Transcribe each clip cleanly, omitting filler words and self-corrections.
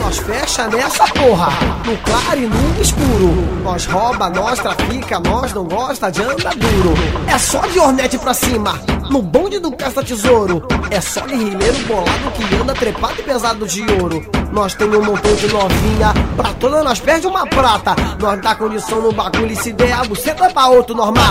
Nós fecha nessa porra, no claro e no escuro. Nós rouba, nós trafica, nós não gosta de andar duro. É só de Hornet pra cima, no bonde do caça-tesouro. É só guerrilheiro bolado que anda trepado e pesado de ouro. Nós tem um montão de novinha, pra toda nós perde uma prata. Nós dá condição no bagulho e se der a buceta pra outro normal.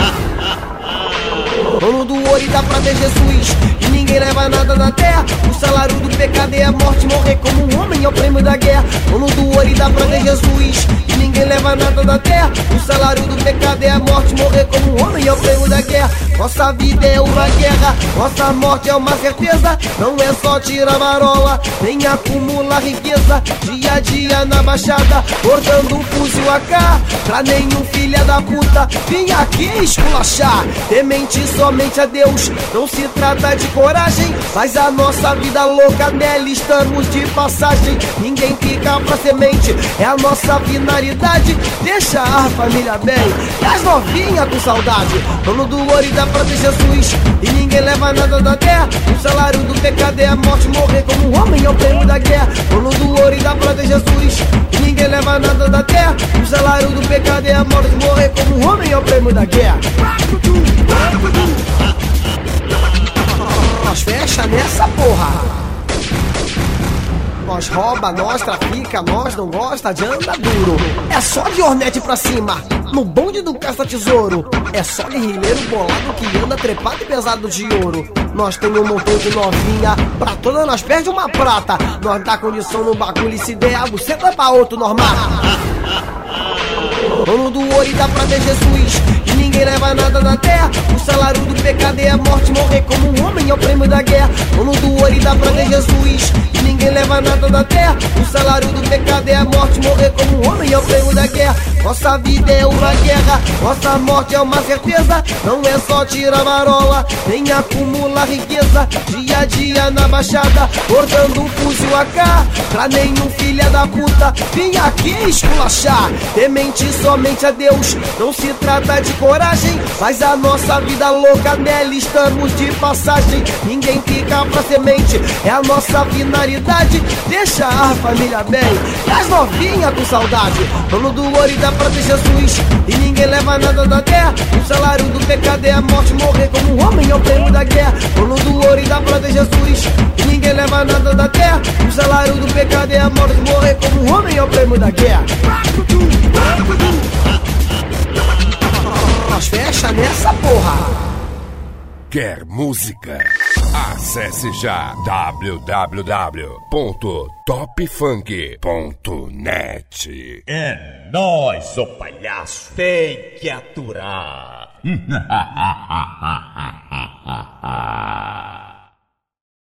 Dono do ouro e dá pra ver Jesus, e ninguém leva nada da terra. O salário do pecado é a morte, morrer como um homem é o prêmio da guerra. Dono do ouro e dá pra ver Jesus, e ninguém leva nada da terra. O salário do pecado é a morte, morrer como um homem é o prêmio da guerra. Nossa vida é uma guerra, nossa morte é uma certeza. Não é só tirar marola, nem acumular riqueza. Dia a dia na baixada, cortando um fuzil AK, pra nenhum filha da puta vim aqui esculachar. Temente somente a Deus, não se trata de coragem, mas a nossa vida louca nela estamos de passagem. Ninguém fica pra semente, é a nossa finalidade. Deixa a família bem e as novinhas com saudade. Dono do ouro e dá pra ver Jesus, e ninguém leva nada da terra. O salário do pecado é a morte, morrer como um homem é o prêmio da guerra. Dono do ouro e dá pra ver Jesus, e ninguém leva nada da terra. O salário do pecado é a morte, morrer como um homem é o prêmio da guerra. Nós fecha nessa porra. Nós rouba, nós trafica, nós não gosta de andar duro. É só de Hornet pra cima, no bonde do caça-tesouro. É só guerrilheiro bolado que anda trepado e pesado de ouro. Nós tem um montão de novinha, pra toda nós perde uma prata. Nós dá condição no bagulho e se der a buceta pra outro normal. Dono do ouro e dá pra ver Jesus, e ninguém leva nada da terra. O salário do pecado é a morte, morrer como um homem é o prêmio da guerra. Dono do ouro e dá pra ver Jesus, e ninguém leva nada da terra. O salário do pecado é a morte, morrer como um homem é o prêmio da guerra. Nossa vida é uma guerra, nossa morte é uma certeza. Não é só tirar marola, nem acumular riqueza. Dia a dia na baixada, cortando um fuzil AK, pra nenhum filha da puta vim aqui esculachar. Temente somente a Deus, não se trata de coragem, mas a nossa vida louca nela estamos de passagem. Ninguém fica pra semente, é a nossa finalidade. Deixa a família bem e as novinhas com saudade. Dono do ouro e dá pra ver Jesus, e ninguém leva nada da terra. O salário do pecado é a morte, morrer como um homem é o prêmio da guerra. Dono do ouro e dá pra ver Jesus, e ninguém leva nada da terra. O salário do pecado é a morte, morrer como um homem é o prêmio da guerra. Nós fecha nessa porra. Quer música? Acesse já www.topfunk.net. É nóis, ô palhaço. Tem que aturar.